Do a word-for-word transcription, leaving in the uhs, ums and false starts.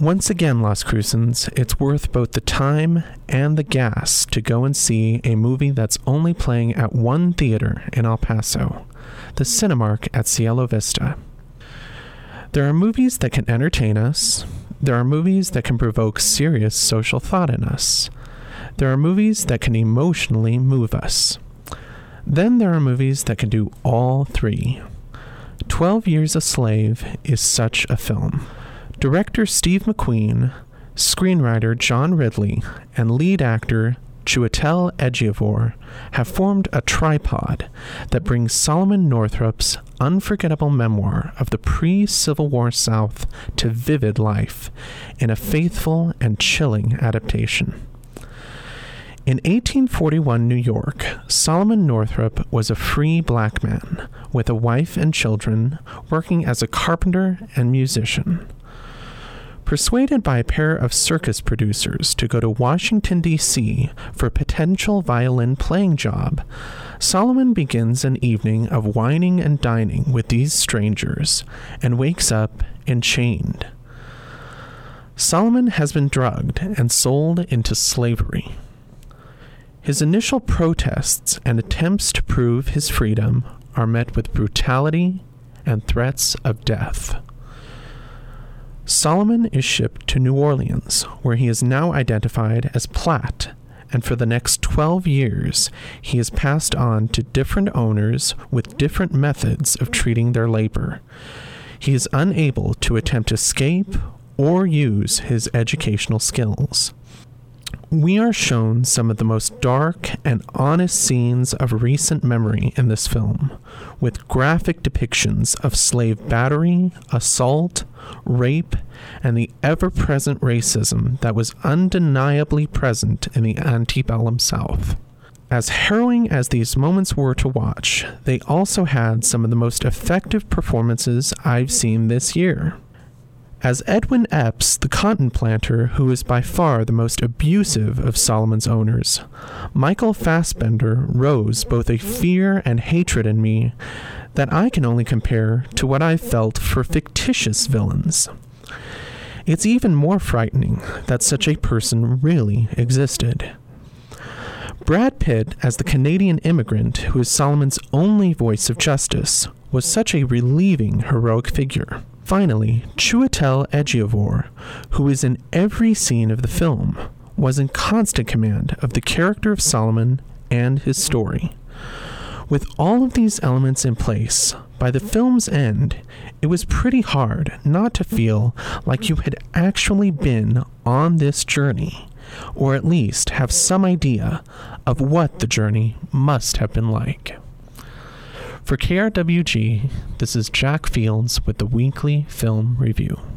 Once again, Las Crucens, it's worth both the time and the gas to go and see a movie that's only playing at one theater in El Paso, the Cinemark at Cielo Vista. There are movies that can entertain us. There are movies that can provoke serious social thought in us. There are movies that can emotionally move us. Then there are movies that can do all three. Twelve Years a Slave is such a film. Director Steve McQueen, screenwriter John Ridley, and lead actor Chiwetel Ejiofor have formed a tripod that brings Solomon Northup's unforgettable memoir of the pre-Civil War South to vivid life in a faithful and chilling adaptation. In eighteen forty-one New York, Solomon Northup was a free black man with a wife and children working as a carpenter and musician. Persuaded by a pair of circus producers to go to Washington, D C for a potential violin playing job, Solomon begins an evening of wining and dining with these strangers and wakes up enchained. Solomon has been drugged and sold into slavery. His initial protests and attempts to prove his freedom are met with brutality and threats of death. Solomon is shipped to New Orleans, where he is now identified as Platt, and for the next twelve years, he is passed on to different owners with different methods of treating their labor. He is unable to attempt escape or use his educational skills. We are shown some of the most dark and honest scenes of recent memory in this film, with graphic depictions of slave battery, assault, rape, and the ever-present racism that was undeniably present in the antebellum South. As harrowing as these moments were to watch, they also had some of the most effective performances I've seen this year. As Edwin Epps, the cotton planter who is by far the most abusive of Solomon's owners, Michael Fassbender rose both a fear and hatred in me that I can only compare to what I've felt for fictitious villains. It's even more frightening that such a person really existed. Brad Pitt, as the Canadian immigrant who is Solomon's only voice of justice, was such a relieving, heroic figure. Finally, Chiwetel Ejiofor, who is in every scene of the film, was in constant command of the character of Solomon and his story. With all of these elements in place, by the film's end, it was pretty hard not to feel like you had actually been on this journey, or at least have some idea of what the journey must have been like. For K R W G, this is Jack Fields with the Weekly Film Review.